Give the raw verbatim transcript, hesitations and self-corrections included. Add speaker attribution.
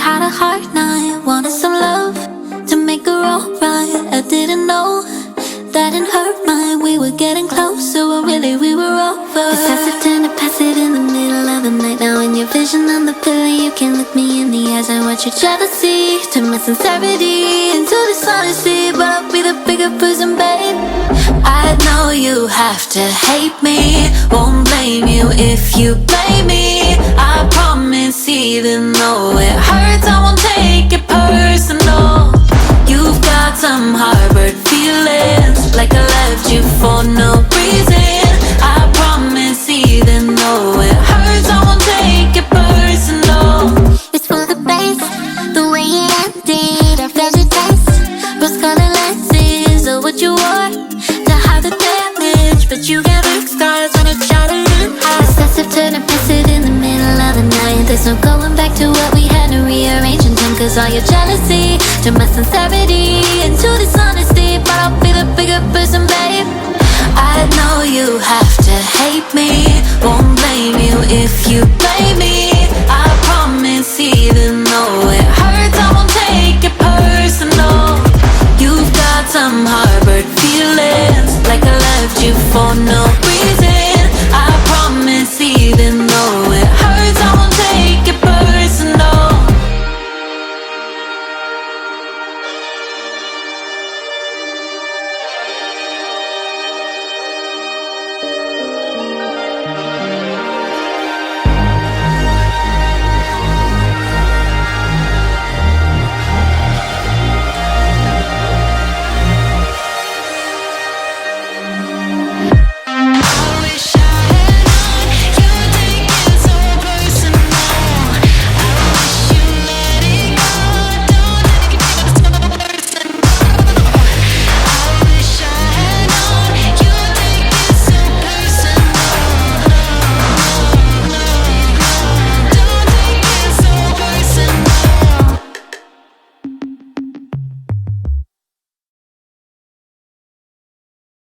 Speaker 1: had a hard night, wanted some love to make her alright. I didn't know that it hurt mine. We were getting closer, but really we were over. It's as if time to pass it in the middle of the night. Now in your vision on the pillow, you can look me in the eyes. I watch your jealousy turn my sincerity into dishonesty, but I'll be the bigger person, babe. I know you have to hate me, won't blame you if you blame me. I promise even though it hurts, I won't take it personal. You've got some harbored feelings, like I left you for no reason. I promise even though it hurts, I won't take it personal.
Speaker 2: It's for the base, the way it ended, our pleasure taste. Rose-colored lenses are what you wore to hide the damage, but you get big scars when it's shattered in half. Excessive turn and piss it in the middle of the night. There's no going back to what we had to rearrange in time, cause all your jealousy turn my sincerity into dishonesty, but I'll be the bigger person, babe.
Speaker 1: I know you have to hate me, won't blame you if you blame me. I promise even